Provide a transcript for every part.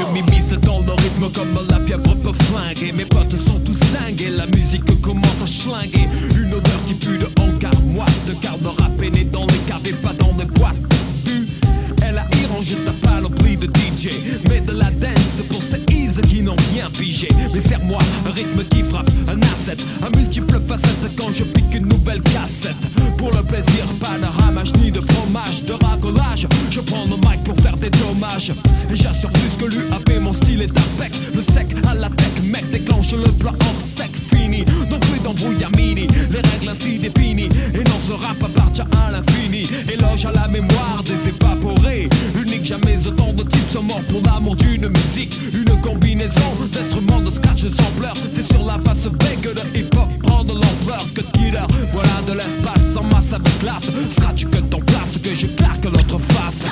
Je m'immisce dans le rythme comme la pieuvre peut flinguer. Mes potes sont tous dingues et la musique commence à schlinguer. Une odeur qui pue de hangar moite, car le rap est né dans les caves et pas dans les boîtes. Vu, elle a irrangé ta panoplie de DJ, mais de la dance pour ces ease qui n'ont rien pigé. Mais serre-moi un rythme qui frappe, un asset, un multiple facette quand je pique une nouvelle cassette. Pour le plaisir, pas de ramage ni de fromage, de racolage. Je prends le mic pour faire des dommages. Et j'assure plus que l'UAP, mon style est impec. Le sec à la tech, mec, déclenche le plan hors sec, fini. Donc plus d'embrouille à mini, les règles ainsi définies. Et non, ce rap appartient à l'infini. Éloge à la mémoire des évaporés. Unique, jamais autant de types sont morts pour l'amour d'une musique. Une combinaison d'instruments de scratch, de sampleurs. C'est sur la face B que le hip-hop prend de l'ampleur. Que de killer, voilà de l'espace en masse avec classe. Scratch que ton place, que je claque l'autre face.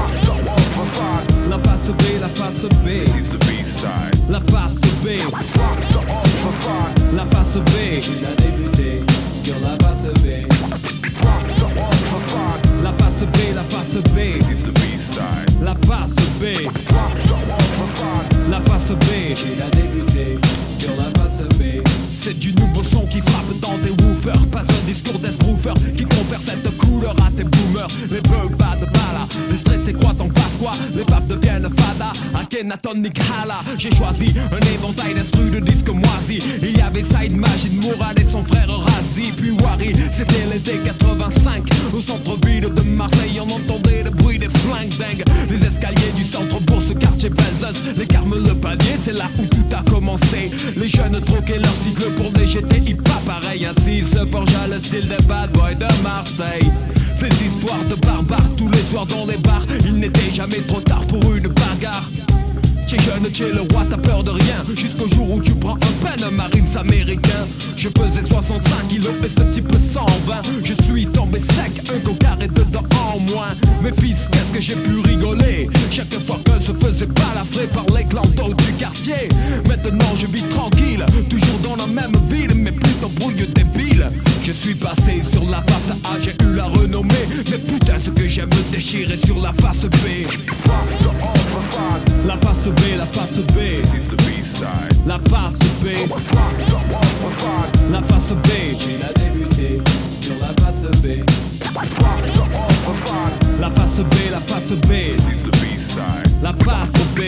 La face B, la face B. La face B. La face B. Il a débuté sur la face B. La face B, la face B. La face B. La face B. Il a débuté sur la face B. C'est du nouveau son qui frappe dans tes woofers. Pas un discours d'esbrouffer qui confère cette couleur à tes boomers. Les beurs bas de bala, les stressés croient en passe quoi. Les papes deviennent fada, Akhenaton Nikhala. J'ai choisi un éventail d'instrus de disques moisis. Il y avait Saïd Majid Mourad et son frère Razi. Puis Wari, c'était l'été 85. Au centre-ville de Marseille, on entendait le bruit des flingues dingues. Les escaliers du centre-bourse, quartier Belzeuse. Les Carmes, le panier, c'est là où tout a commencé. Les jeunes troquaient leur cycle pour des GTI pas pareil. Ainsi se forgea le style des bad boys de Marseille. Des histoires de barbares tous les soirs dans les bars. Il n'était jamais trop tard pour une bagarre. T'es jeune, t'es le roi, t'as peur de rien. Jusqu'au jour où tu prends un pen Marines américain. Je pesais 65 kilos et ce type 120. Je suis tombé sec, un cocard et dedans en moins. Mes fils, qu'est-ce que j'ai pu rigoler chaque fois que se faisait balafrer par les clandos du quartier. Maintenant je vis tranquille, toujours dans la même ville, mais plus d'embrouille débile. Je suis passé sur la face A, j'ai eu la renommée. Mais putain ce que j'aime me déchirer sur la face B. La face B, la face B. La face B. La face B. Il a débuté sur la face B. La face B, la face B. La face B.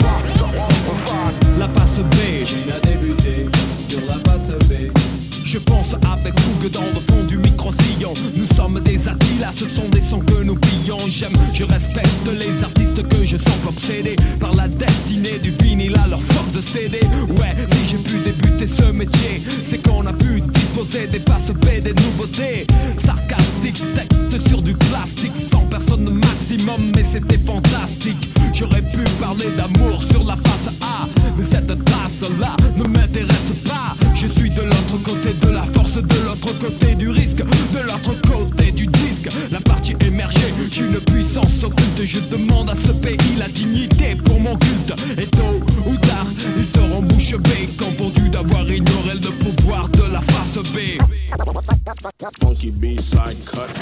La face B. Il a débuté sur la face B. Je pense avec fougue dans le fond du micro-sillon. Nous sommes des Attilas, ce sont des sons que nous pillons. J'aime, je respecte les artistes que je sens obsédés par la destinée du vinyle à leur force de CD. Ouais, si j'ai pu débuter ce métier, c'est qu'on a pu disposer des faces B, des nouveautés. Sarcastique, texte sur du plastique, 100 personnes maximum, mais c'était fantastique. J'aurais pu parler d'amour sur la face A, mais cette trace-là ne m'intéresse pas. Je suis de l'autre côté de la force, de l'autre côté du risque, de l'autre côté du disque. La partie émergée, j'ai une puissance occulte. Je demande à ce pays la dignité pour mon culte. Et tôt ou tard, ils seront bouche bée, confondus d'avoir ignoré le pouvoir de la face B. Funky B-side cut.